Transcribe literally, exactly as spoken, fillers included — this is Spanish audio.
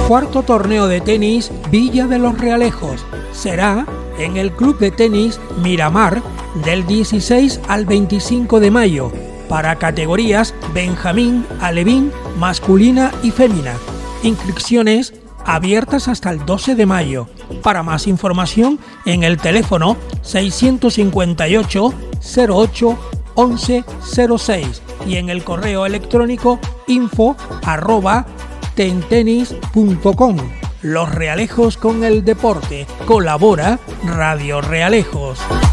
Cuarto torneo de tenis Villa de los Realejos. Será en el Club de Tenis Miramar del dieciséis al veinticinco de mayo para categorías Benjamín, Alevín, masculina y fémina. Inscripciones abiertas hasta el doce de mayo. Para más información en el teléfono seiscientos cincuenta y ocho cero ocho once cero seis y en el correo electrónico info arroba tentenis punto com. Los Realejos con el deporte. Colabora Radio Realejos.